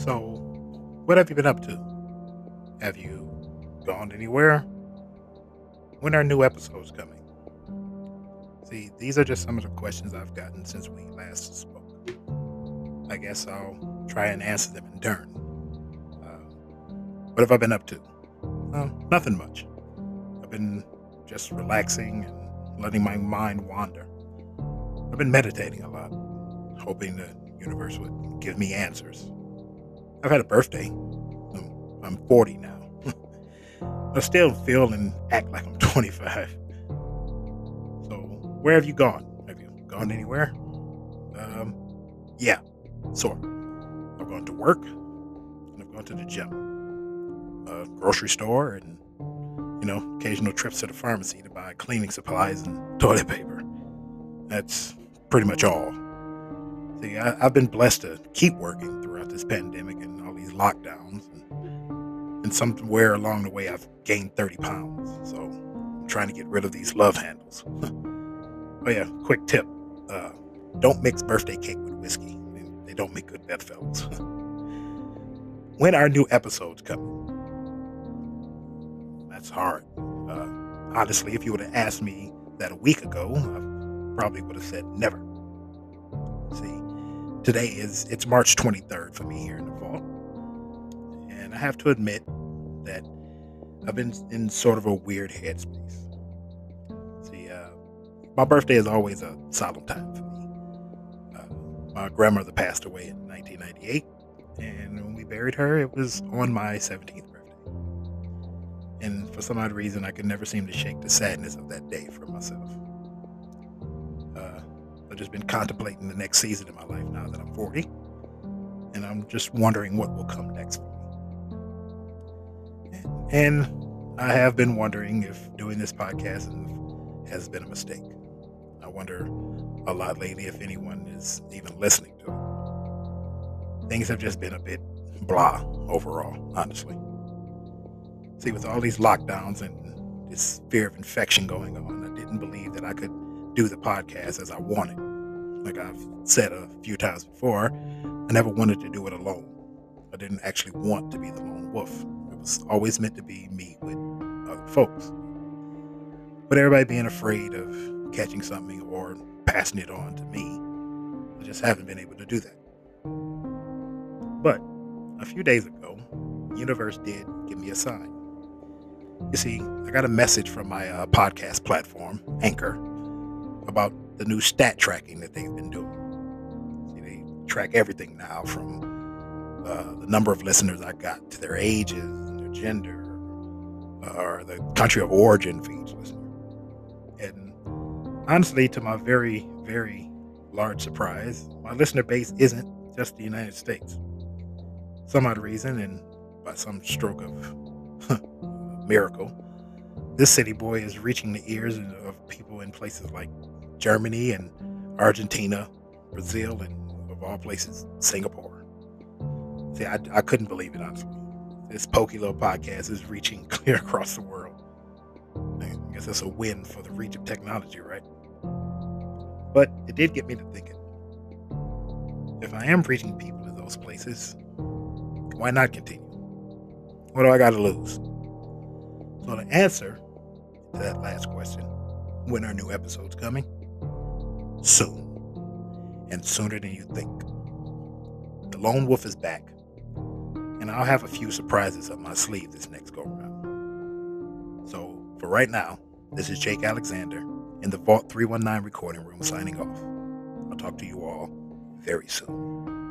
So, what have you been up to? Have you gone anywhere? When are new episodes coming? See, these are just some of the questions I've gotten since we last spoke. I guess I'll try and answer them in turn. What have I been up to? Nothing much. I've been just relaxing and letting my mind wander. I've been meditating a lot, hoping the universe would give me answers. I've had a birthday. I'm 40 now. I still feel and act like I'm 25. So, where have you gone? Have you gone anywhere? Um, yeah, sort of. I've gone to work and I've gone to the gym, grocery store, and occasional trips to the pharmacy to buy cleaning supplies and toilet paper. That's pretty much all. See, I've been blessed to keep working throughout this pandemic and all these lockdowns, and somewhere along the way, I've gained 30 pounds. So, I'm trying to get rid of these love handles. Oh yeah, quick tip. Uh, don't mix birthday cake with whiskey. I mean, they don't make good bedfellows. When are new episodes coming? That's hard. Honestly, if you would have asked me that a week ago, I probably would have said never. See, it's March 23rd for me here in the vault. And I have to admit that I've been in sort of a weird headspace. See, my birthday is always a solemn time for me. My grandmother passed away in 1998, and when we buried her, it was on my 17th birthday. And for some odd reason, I could never seem to shake the sadness of that day from myself. Uh, I've just been contemplating the next season of my life now that I'm 40, and I'm just wondering what will come next for me. And I have been wondering if doing this podcast has been a mistake. I wonder a lot lately if anyone is even listening to it. Things have just been a bit blah overall, honestly. See, with all these lockdowns and this fear of infection going on, I didn't believe that I could do the podcast as I wanted. Like I've said a few times before, I never wanted to do it alone. I didn't actually want to be the lone wolf. It was always meant to be me with other folks. But everybody being afraid of catching something or passing it on to me, I just haven't been able to do that. But a few days ago, the universe did give me a sign. You see, I got a message from my podcast platform, Anchor, about the new stat tracking that they've been doing. See, they track everything now from the number of listeners I got to their ages, their gender, or the country of origin for each listener. And honestly, to my very, very large surprise, my listener base isn't just the United States. Some odd reason, and by some stroke of miracle, this city boy is reaching the ears of people in places like Germany and Argentina, Brazil, and of all places, Singapore. See, I couldn't believe it, honestly. This pokey little podcast is reaching clear across the world. I guess that's a win for the reach of technology, right? But it did get me to thinking. If I am reaching people in those places, why not continue? What do I got to lose? So the answer to that last question, when are new episodes coming? Soon. And sooner than you think. The Lone Wolf is back. And I'll have a few surprises up my sleeve this next go round. So for right now, this is Jake Alexander in the Vault 319 recording room signing off. I'll talk to you all very soon.